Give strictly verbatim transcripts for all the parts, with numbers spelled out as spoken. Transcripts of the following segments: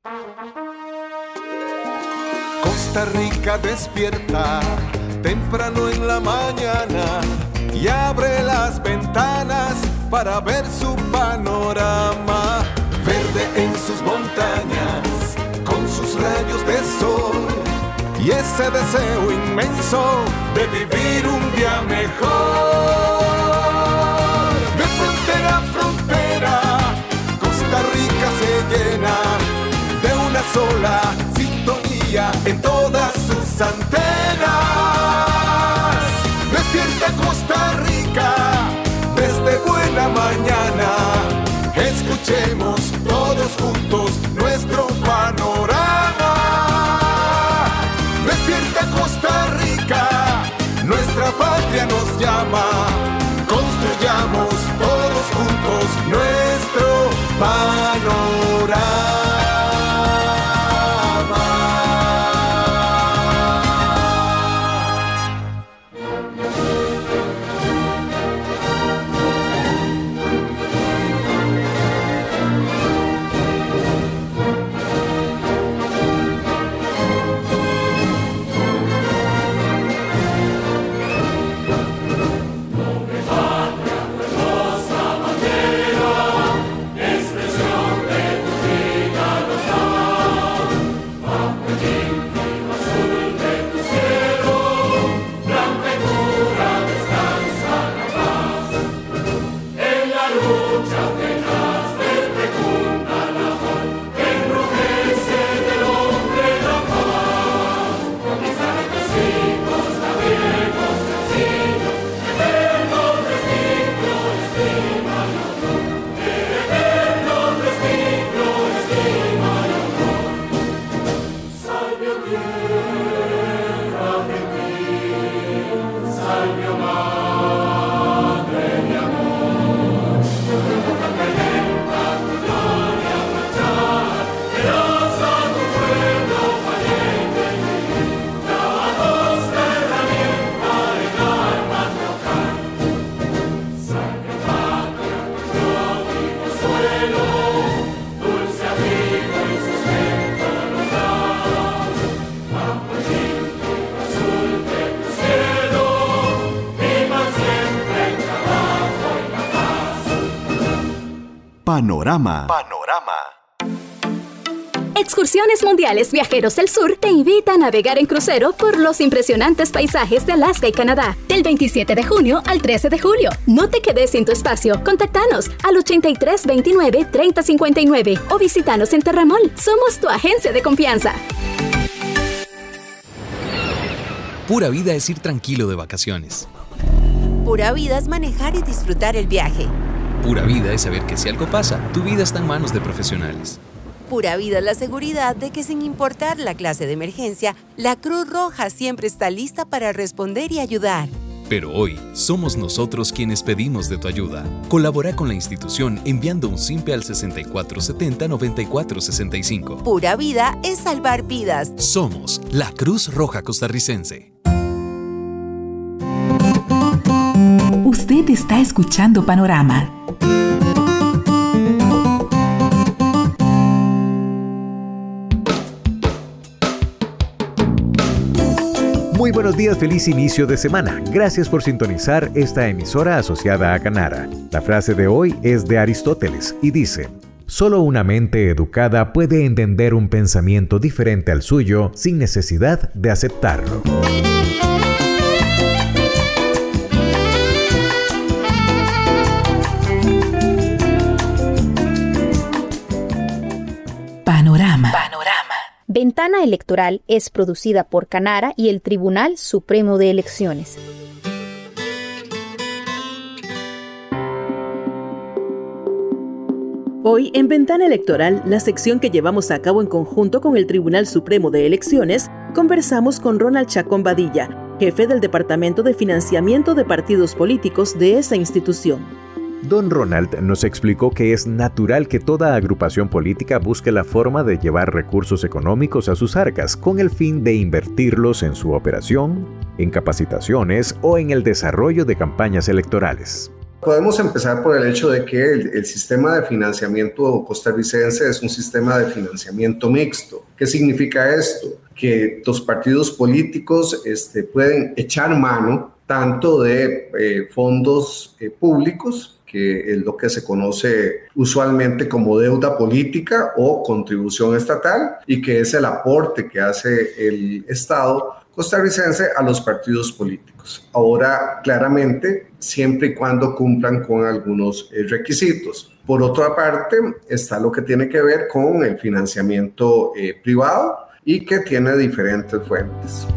Costa Rica despierta temprano en la mañana y abre las ventanas para ver su panorama. Verde en sus montañas, con sus rayos de sol y ese deseo inmenso de vivir un día mejor. De frontera a frontera, Costa Rica se llena de una sola sintonía en todas sus antenas. Despierta Costa Rica desde buena mañana. Escuchemos todos juntos nuestro panorama. Despierta Costa Rica, nuestra patria nos llama. Construyamos todos juntos nuestro panorama. Panorama. Panorama. Excursiones Mundiales Viajeros del Sur te invita a navegar en crucero por los impresionantes paisajes de Alaska y Canadá, del veintisiete de junio al trece de julio. No te quedes sin tu espacio. Contáctanos al ochenta y tres veintinueve treinta cincuenta y nueve o visítanos en Terramol. Somos tu agencia de confianza. Pura vida es ir tranquilo de vacaciones. Pura vida es manejar y disfrutar el viaje. Pura vida es saber que si algo pasa, tu vida está en manos de profesionales. Pura vida es la seguridad de que sin importar la clase de emergencia, la Cruz Roja siempre está lista para responder y ayudar. Pero hoy, somos nosotros quienes pedimos de tu ayuda. Colabora con la institución enviando un simpe al sesenta y cuatro setenta noventa y cuatro sesenta y cinco. Pura vida es salvar vidas. Somos la Cruz Roja Costarricense. Usted está escuchando Panorama. Muy buenos días, feliz inicio de semana. Gracias por sintonizar esta emisora asociada a Canara. La frase de hoy es de Aristóteles y dice: solo una mente educada puede entender un pensamiento diferente al suyo sin necesidad de aceptarlo. Panorama. Panorama. Ventana Electoral es producida por Canara y el Tribunal Supremo de Elecciones. Hoy, en Ventana Electoral, la sección que llevamos a cabo en conjunto con el Tribunal Supremo de Elecciones, conversamos con Ronald Chacón Badilla, jefe del Departamento de Financiamiento de Partidos Políticos de esa institución. Don Ronald nos explicó que es natural que toda agrupación política busque la forma de llevar recursos económicos a sus arcas con el fin de invertirlos en su operación, en capacitaciones o en el desarrollo de campañas electorales. Podemos empezar por el hecho de que el, el sistema de financiamiento costarricense es un sistema de financiamiento mixto. ¿Qué significa esto? Que los partidos políticos este, pueden echar mano tanto de eh, fondos eh, públicos, que es lo que se conoce usualmente como deuda política o contribución estatal, y que es el aporte que hace el Estado costarricense a los partidos políticos. Ahora, claramente, siempre y cuando cumplan con algunos eh, requisitos. Por otra parte, está lo que tiene que ver con el financiamiento eh, privado y que tiene diferentes fuentes.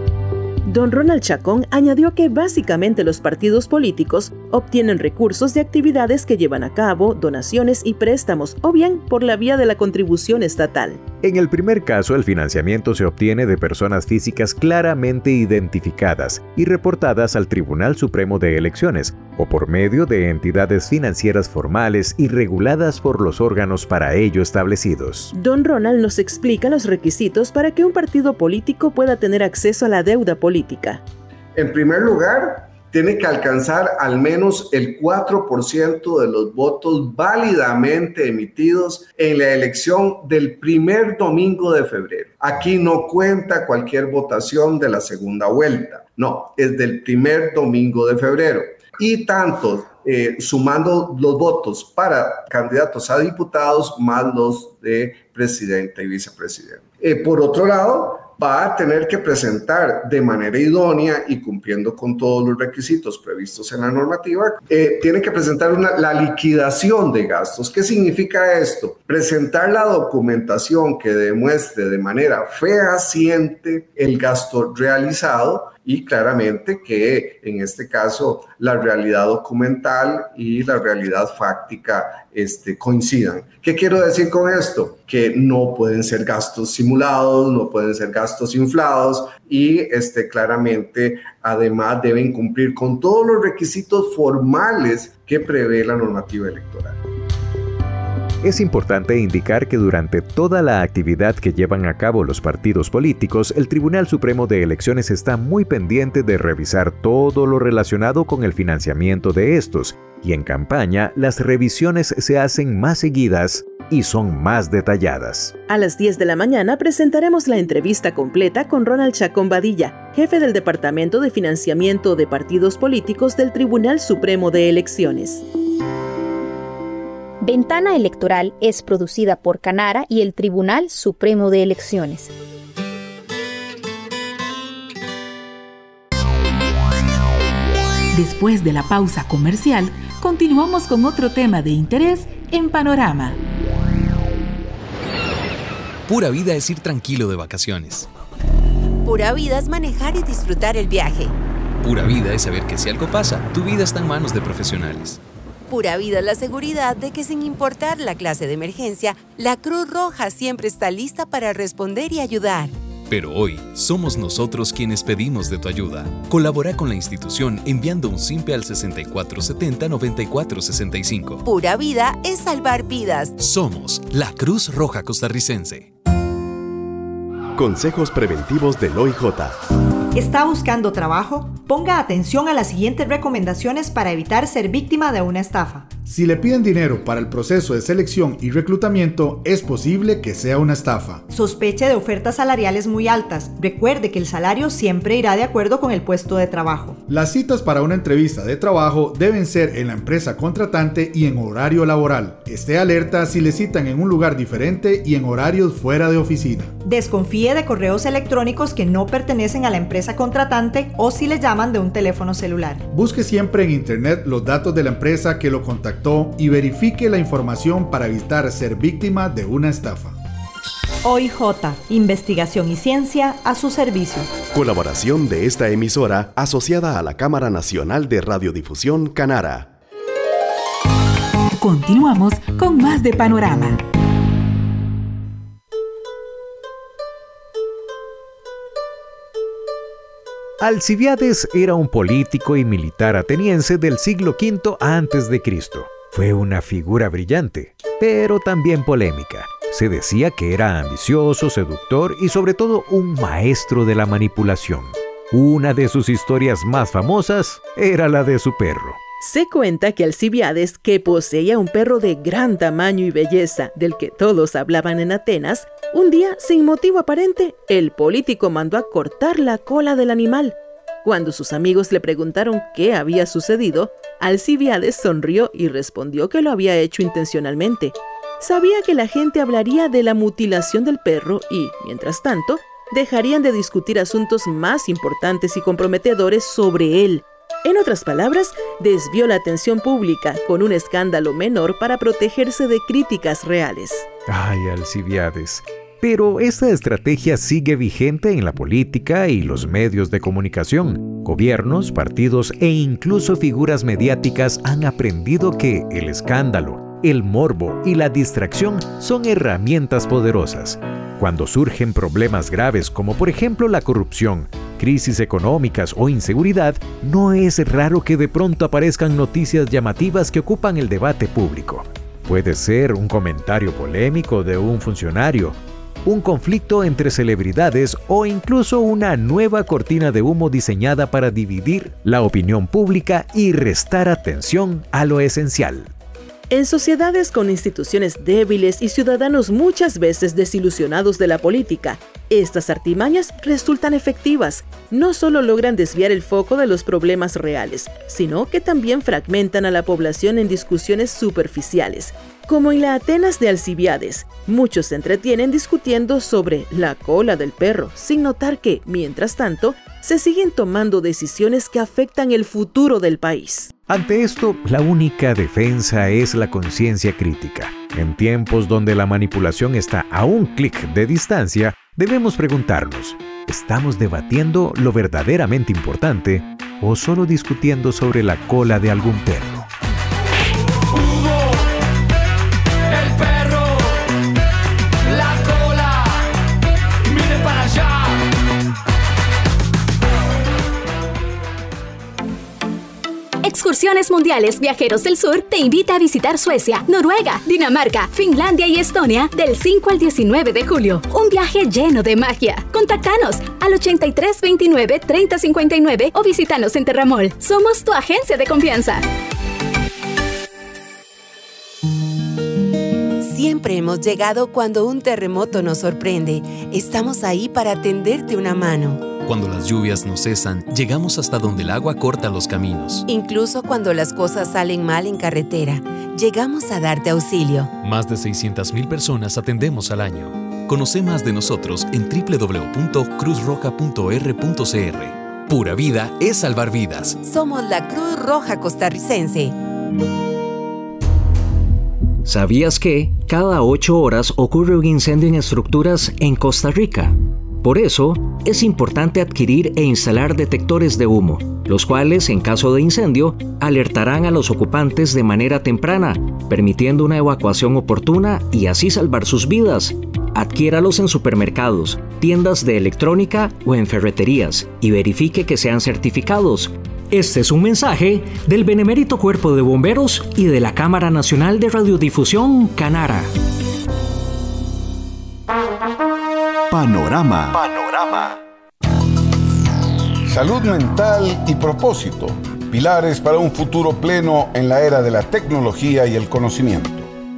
Don Ronald Chacón añadió que básicamente los partidos políticos obtienen recursos de actividades que llevan a cabo, donaciones y préstamos, o bien por la vía de la contribución estatal. En el primer caso, el financiamiento se obtiene de personas físicas claramente identificadas y reportadas al Tribunal Supremo de Elecciones, o por medio de entidades financieras formales y reguladas por los órganos para ello establecidos. Don Ronald nos explica los requisitos para que un partido político pueda tener acceso a la deuda política. En primer lugar, tiene que alcanzar al menos el cuatro por ciento de los votos válidamente emitidos en la elección del primer domingo de febrero. Aquí no cuenta cualquier votación de la segunda vuelta, no, es del primer domingo de febrero. Y tanto eh, sumando los votos para candidatos a diputados más los de presidente y vicepresidente. Eh, por otro lado, va a tener que presentar de manera idónea y cumpliendo con todos los requisitos previstos en la normativa, eh, tiene que presentar una, la liquidación de gastos. ¿Qué significa esto? Presentar la documentación que demuestre de manera fehaciente el gasto realizado y claramente que en este caso la realidad documental y la realidad fáctica este, coincidan. ¿Qué quiero decir con esto? Que no pueden ser gastos simulados, no pueden ser gastos inflados y este, claramente además deben cumplir con todos los requisitos formales que prevé la normativa electoral. Es importante indicar que durante toda la actividad que llevan a cabo los partidos políticos, el Tribunal Supremo de Elecciones está muy pendiente de revisar todo lo relacionado con el financiamiento de estos, y en campaña las revisiones se hacen más seguidas y son más detalladas. A las diez de la mañana presentaremos la entrevista completa con Ronald Chacón Badilla, jefe del Departamento de Financiamiento de Partidos Políticos del Tribunal Supremo de Elecciones. Ventana Electoral es producida por Canara y el Tribunal Supremo de Elecciones. Después de la pausa comercial, continuamos con otro tema de interés en Panorama. Pura vida es ir tranquilo de vacaciones. Pura vida es manejar y disfrutar el viaje. Pura vida es saber que si algo pasa, tu vida está en manos de profesionales. Pura vida es la seguridad de que sin importar la clase de emergencia, la Cruz Roja siempre está lista para responder y ayudar. Pero hoy somos nosotros quienes pedimos de tu ayuda. Colabora con la institución enviando un simpe al sesenta y cuatro setenta noventa y cuatro sesenta y cinco. Pura vida es salvar vidas. Somos la Cruz Roja Costarricense. Consejos preventivos del O I J. ¿Está buscando trabajo? Ponga atención a las siguientes recomendaciones para evitar ser víctima de una estafa. Si le piden dinero para el proceso de selección y reclutamiento, es posible que sea una estafa. Sospeche de ofertas salariales muy altas. Recuerde que el salario siempre irá de acuerdo con el puesto de trabajo. Las citas para una entrevista de trabajo deben ser en la empresa contratante y en horario laboral. Esté alerta si le citan en un lugar diferente y en horarios fuera de oficina. Desconfíe de correos electrónicos que no pertenecen a la empresa contratante o si le llaman de un teléfono celular. Busque siempre en internet los datos de la empresa que lo contactó y verifique la información para evitar ser víctima de una estafa. O I J, investigación y ciencia a su servicio. Colaboración de esta emisora asociada a la Cámara Nacional de Radiodifusión Canara. Continuamos con más de Panorama. Alcibiades era un político y militar ateniense del siglo quinto antes de Cristo. Fue una figura brillante, pero también polémica. Se decía que era ambicioso, seductor y sobre todo un maestro de la manipulación. Una de sus historias más famosas era la de su perro. Se cuenta que Alcibiades, que poseía un perro de gran tamaño y belleza, del que todos hablaban en Atenas, un día, sin motivo aparente, el político mandó a cortar la cola del animal. Cuando sus amigos le preguntaron qué había sucedido, Alcibiades sonrió y respondió que lo había hecho intencionalmente. Sabía que la gente hablaría de la mutilación del perro y, mientras tanto, dejarían de discutir asuntos más importantes y comprometedores sobre él. En otras palabras, desvió la atención pública con un escándalo menor para protegerse de críticas reales. Ay, Alcibiades. Pero esta estrategia sigue vigente en la política y los medios de comunicación. Gobiernos, partidos e incluso figuras mediáticas han aprendido que el escándalo, el morbo y la distracción son herramientas poderosas. Cuando surgen problemas graves como por ejemplo la corrupción, crisis económicas o inseguridad, no es raro que de pronto aparezcan noticias llamativas que ocupan el debate público. Puede ser un comentario polémico de un funcionario, un conflicto entre celebridades o incluso una nueva cortina de humo diseñada para dividir la opinión pública y restar atención a lo esencial. En sociedades con instituciones débiles y ciudadanos muchas veces desilusionados de la política, estas artimañas resultan efectivas. No solo logran desviar el foco de los problemas reales, sino que también fragmentan a la población en discusiones superficiales. Como en la Atenas de Alcibiades, muchos se entretienen discutiendo sobre la cola del perro, sin notar que, mientras tanto, se siguen tomando decisiones que afectan el futuro del país. Ante esto, la única defensa es la conciencia crítica. En tiempos donde la manipulación está a un clic de distancia, debemos preguntarnos, ¿estamos debatiendo lo verdaderamente importante o solo discutiendo sobre la cola de algún perro? Excursiones Mundiales Viajeros del Sur te invita a visitar Suecia, Noruega, Dinamarca, Finlandia y Estonia del cinco al diecinueve de julio. Un viaje lleno de magia. Contactanos al ochenta y tres veintinueve treinta cincuenta y nueve o visítanos en Terramol. Somos tu agencia de confianza. Siempre hemos llegado cuando un terremoto nos sorprende. Estamos ahí para tenderte una mano. Cuando las lluvias no cesan, llegamos hasta donde el agua corta los caminos. Incluso cuando las cosas salen mal en carretera, llegamos a darte auxilio. Más de seiscientas mil personas atendemos al año. Conoce más de nosotros en doble u doble u doble u punto cruz roja punto r punto c r. Pura vida es salvar vidas. Somos la Cruz Roja Costarricense. ¿Sabías que cada ocho horas ocurre un incendio en estructuras en Costa Rica? Por eso, es importante adquirir e instalar detectores de humo, los cuales, en caso de incendio, alertarán a los ocupantes de manera temprana, permitiendo una evacuación oportuna y así salvar sus vidas. Adquiéralos en supermercados, tiendas de electrónica o en ferreterías y verifique que sean certificados. Este es un mensaje del Benemérito Cuerpo de Bomberos y de la Cámara Nacional de Radiodifusión, Canara. Panorama. Panorama. Salud mental y propósito. Pilares para un futuro pleno en la era de la tecnología y el conocimiento.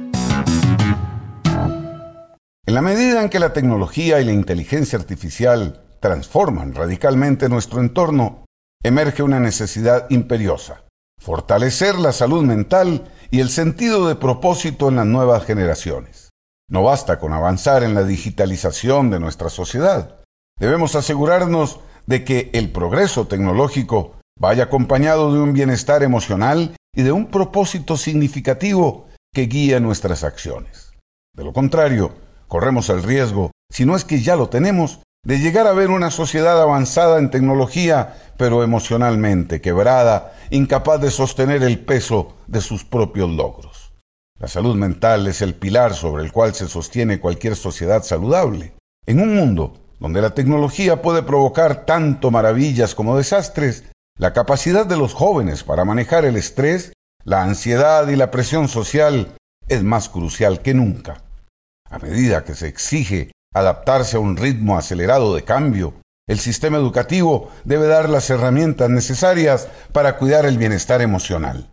En la medida en que la tecnología y la inteligencia artificial transforman radicalmente nuestro entorno, emerge una necesidad imperiosa: fortalecer la salud mental y el sentido de propósito en las nuevas generaciones. No basta con avanzar en la digitalización de nuestra sociedad. Debemos asegurarnos de que el progreso tecnológico vaya acompañado de un bienestar emocional y de un propósito significativo que guíe nuestras acciones. De lo contrario, corremos el riesgo, si no es que ya lo tenemos, de llegar a ver una sociedad avanzada en tecnología, pero emocionalmente quebrada, incapaz de sostener el peso de sus propios logros. La salud mental es el pilar sobre el cual se sostiene cualquier sociedad saludable. En un mundo donde la tecnología puede provocar tanto maravillas como desastres, la capacidad de los jóvenes para manejar el estrés, la ansiedad y la presión social es más crucial que nunca. A medida que se exige adaptarse a un ritmo acelerado de cambio, el sistema educativo debe dar las herramientas necesarias para cuidar el bienestar emocional.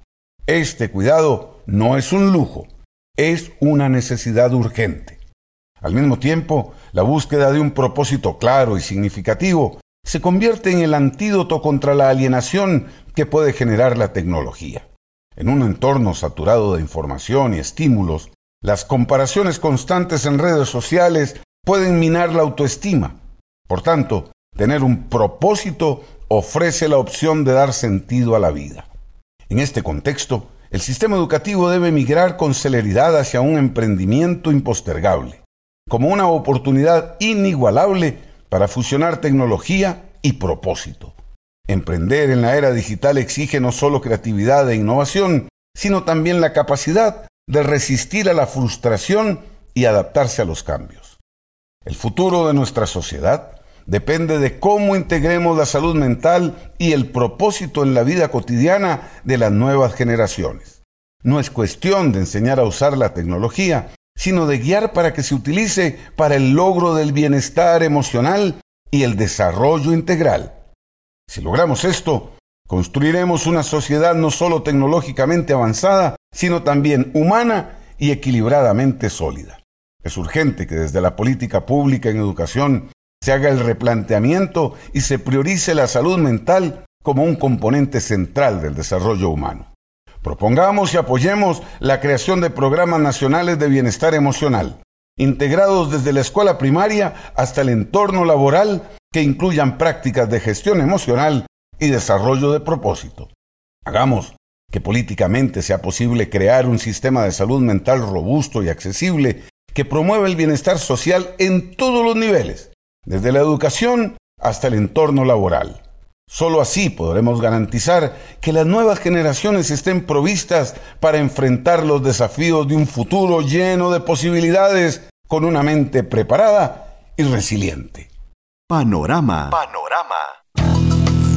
Este cuidado no es un lujo, es una necesidad urgente. Al mismo tiempo, la búsqueda de un propósito claro y significativo se convierte en el antídoto contra la alienación que puede generar la tecnología. En un entorno saturado de información y estímulos, las comparaciones constantes en redes sociales pueden minar la autoestima. Por tanto, tener un propósito ofrece la opción de dar sentido a la vida. En este contexto, el sistema educativo debe migrar con celeridad hacia un emprendimiento impostergable, como una oportunidad inigualable para fusionar tecnología y propósito. Emprender en la era digital exige no solo creatividad e innovación, sino también la capacidad de resistir a la frustración y adaptarse a los cambios. El futuro de nuestra sociedad depende de cómo integremos la salud mental y el propósito en la vida cotidiana de las nuevas generaciones. No es cuestión de enseñar a usar la tecnología, sino de guiar para que se utilice para el logro del bienestar emocional y el desarrollo integral. Si logramos esto, construiremos una sociedad no solo tecnológicamente avanzada, sino también humana y equilibradamente sólida. Es urgente que desde la política pública en educación se haga el replanteamiento y se priorice la salud mental como un componente central del desarrollo humano. Propongamos y apoyemos la creación de programas nacionales de bienestar emocional, integrados desde la escuela primaria hasta el entorno laboral, que incluyan prácticas de gestión emocional y desarrollo de propósito. Hagamos que políticamente sea posible crear un sistema de salud mental robusto y accesible que promueva el bienestar social en todos los niveles, desde la educación hasta el entorno laboral. Solo así podremos garantizar que las nuevas generaciones estén provistas para enfrentar los desafíos de un futuro lleno de posibilidades, con una mente preparada y resiliente. Panorama. Panorama.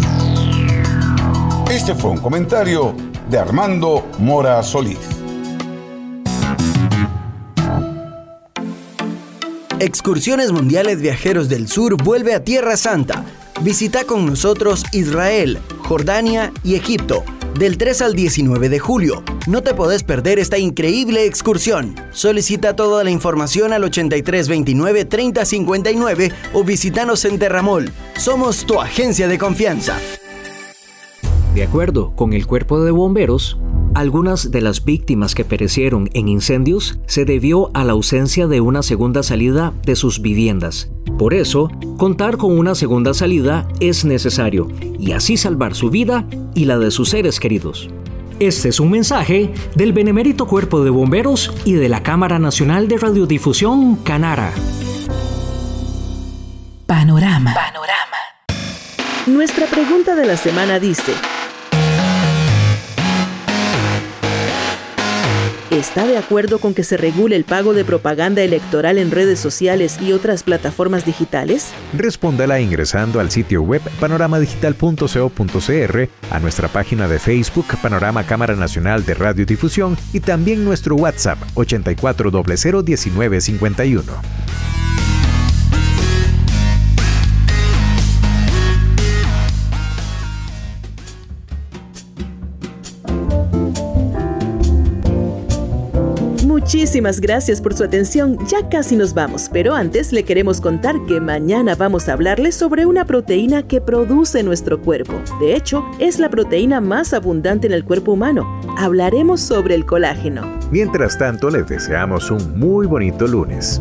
Este fue un comentario de Armando Mora Solís. Excursiones Mundiales Viajeros del Sur vuelve a Tierra Santa. Visita con nosotros Israel, Jordania y Egipto del tres al diecinueve de julio. No te podés perder esta increíble excursión. Solicita toda la información al ochenta y tres veintinueve treinta cincuenta y nueve o visítanos en Terramol. Somos tu agencia de confianza. De acuerdo con el Cuerpo de Bomberos, algunas de las víctimas que perecieron en incendios se debió a la ausencia de una segunda salida de sus viviendas. Por eso, contar con una segunda salida es necesario y así salvar su vida y la de sus seres queridos. Este es un mensaje del Benemérito Cuerpo de Bomberos y de la Cámara Nacional de Radiodifusión Canara. Panorama. Panorama. Nuestra pregunta de la semana dice: ¿está de acuerdo con que se regule el pago de propaganda electoral en redes sociales y otras plataformas digitales? Respóndala ingresando al sitio web panorama digital punto co punto cr, a nuestra página de Facebook Panorama Cámara Nacional de Radiodifusión y también nuestro WhatsApp ochenta y cuatro cero cero diecinueve cincuenta y uno. Muchísimas gracias por su atención, ya casi nos vamos, pero antes le queremos contar que mañana vamos a hablarles sobre una proteína que produce nuestro cuerpo. De hecho, es la proteína más abundante en el cuerpo humano. Hablaremos sobre el colágeno. Mientras tanto, les deseamos un muy bonito lunes.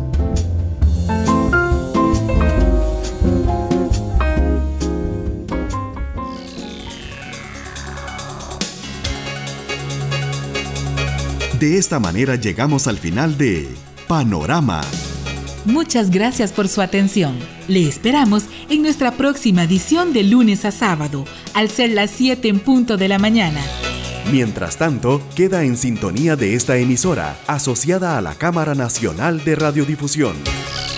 De esta manera llegamos al final de Panorama. Muchas gracias por su atención. Le esperamos en nuestra próxima edición de lunes a sábado, al ser las siete en punto de la mañana. Mientras tanto, queda en sintonía de esta emisora, asociada a la Cámara Nacional de Radiodifusión.